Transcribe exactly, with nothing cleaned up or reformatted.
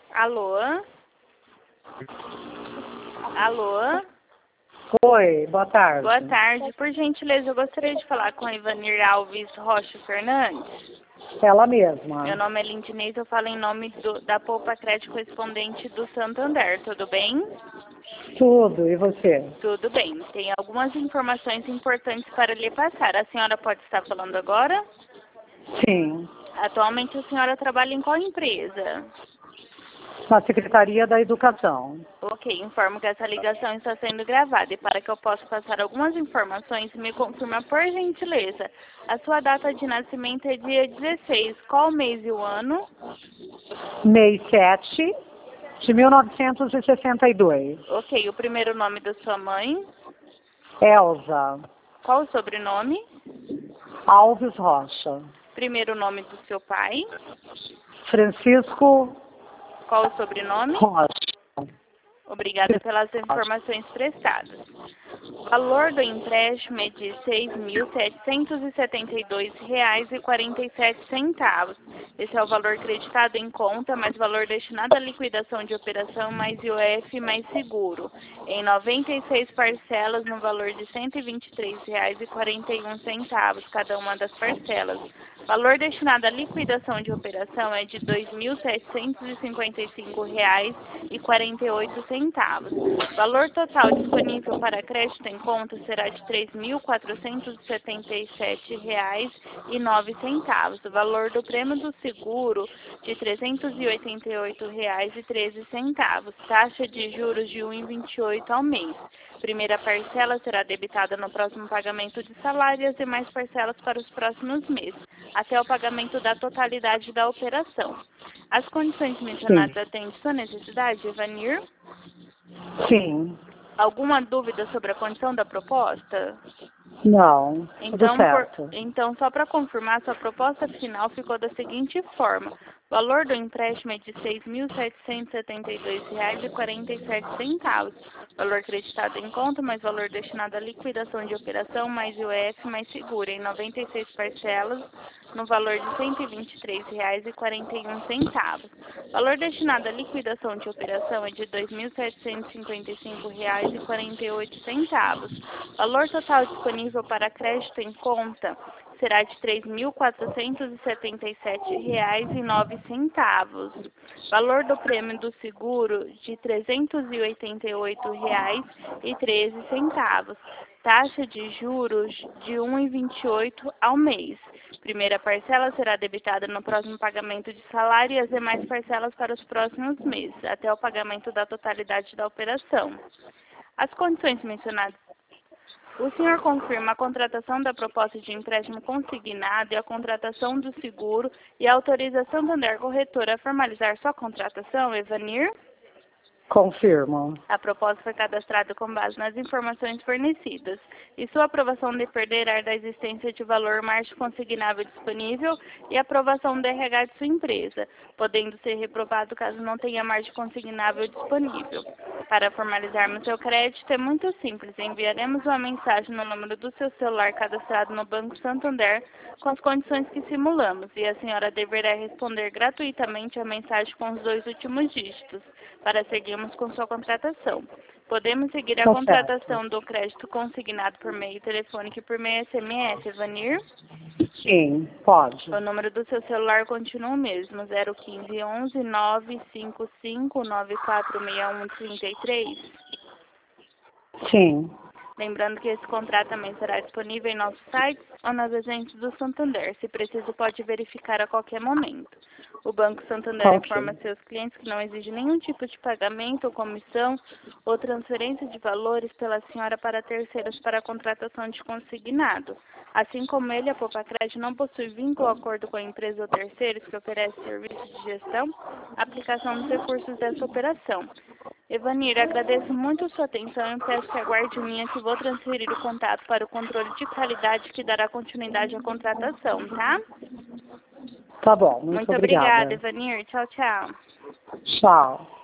Alô? Alô? Oi, boa tarde. Boa tarde. Por gentileza, eu gostaria de falar com a Ivanir Alves Rocha Fernandes. Ela mesma. Meu nome é Lindinês, eu falo em nome do, da Poupa Crédito correspondente do Santander, tudo bem? Tudo, e você? Tudo bem. Tem algumas informações importantes para lhe passar. A senhora pode estar falando agora? Sim. Atualmente a senhora trabalha em qual empresa? Na Secretaria da Educação. Ok, informo que essa ligação está sendo gravada e para que eu possa passar algumas informações, me confirma por gentileza. A sua data de nascimento é dia dezesseis, qual mês e o ano? Mês sete de mil novecentos e sessenta e dois. Ok, o primeiro nome da sua mãe? Elza Qual o sobrenome? Alves Rocha. Primeiro nome do seu pai? Francisco Qual o sobrenome? Rocha. Obrigada pelas informações prestadas. O valor do empréstimo é de seis mil setecentos e setenta e dois reais e quarenta e sete centavos. Esse é o valor creditado em conta, mais valor destinado à liquidação de operação, mais I O F, mais seguro, em noventa e seis parcelas no valor de cento e vinte e três reais e quarenta e um centavos, cada uma das parcelas. Valor destinado à liquidação de operação é de dois mil setecentos e cinquenta e cinco reais e quarenta e oito centavos. Valor total disponível para crédito em conta será de três mil quatrocentos e setenta e sete reais e nove centavos. O valor do prêmio do seguro de trezentos e oitenta e oito reais e treze centavos. Taxa de juros de um vírgula vinte e oito ao mês. Primeira parcela será debitada no próximo pagamento de salário e as demais parcelas para os próximos meses, até o pagamento da totalidade da operação. As condições mencionadas atendem sua necessidade, Ivanir? Sim. Alguma dúvida sobre a condição da proposta? Não, tudo Então, certo. por, então só para confirmar, sua proposta final ficou da seguinte forma. O valor do empréstimo é de seis mil setecentos e setenta e dois reais e quarenta e sete centavos. Valor creditado em conta, mais valor destinado à liquidação de operação, mais I O F, mais seguro, em noventa e seis parcelas, no valor de cento e vinte e três reais e quarenta e um centavos. Valor destinado à liquidação de operação é de dois mil setecentos e cinquenta e cinco reais e quarenta e oito centavos. Valor total disponível para crédito em conta será de três mil quatrocentos e setenta e sete reais e nove centavos. Valor do prêmio do seguro de trezentos e oitenta e oito reais e treze centavos. Taxa de juros de um vírgula vinte e oito ao mês. Primeira parcela será debitada no próximo pagamento de salário e as demais parcelas para os próximos meses, até o pagamento da totalidade da operação. As condições mencionadas. O senhor confirma a contratação da proposta de empréstimo consignado e a contratação do seguro e a autorização Santander Corretora a formalizar sua contratação, Ivanir? Confirmo. A proposta foi cadastrada com base nas informações fornecidas e sua aprovação dependerá da existência de valor margem consignável disponível e aprovação do R H de sua empresa, podendo ser reprovado caso não tenha margem consignável disponível. Para formalizarmos seu crédito é muito simples, enviaremos uma mensagem no número do seu celular cadastrado no Banco Santander com as condições que simulamos e a senhora deverá responder gratuitamente a mensagem com os dois últimos dígitos para seguirmos com sua contratação. Podemos seguir a Tá contratação certo. do crédito consignado por meio telefônico e por meio S M S, Ivanir? Sim, pode. O número do seu celular continua o mesmo, zero quinze, onze, nove cinco cinco, nove quatro seis um, três três. Sim. Lembrando que esse contrato também será disponível em nossos sites ou nas agências do Santander. Se preciso, pode verificar a qualquer momento. O Banco Santander Ok. informa seus clientes que não exige nenhum tipo de pagamento ou comissão ou transferência de valores pela senhora para terceiros para a contratação de consignado. Assim como ele, a Poupa Crédito não possui vínculo ou acordo com a empresa ou terceiros que oferece serviços de gestão, aplicação dos recursos dessa operação. Ivanir, agradeço muito sua atenção e peço que aguarde em linha que vou transferir o contato para o controle de qualidade que dará continuidade à contratação, tá? Tá bom, muito, Muito obrigada. obrigada, Ivanir. Tchau, tchau. Tchau.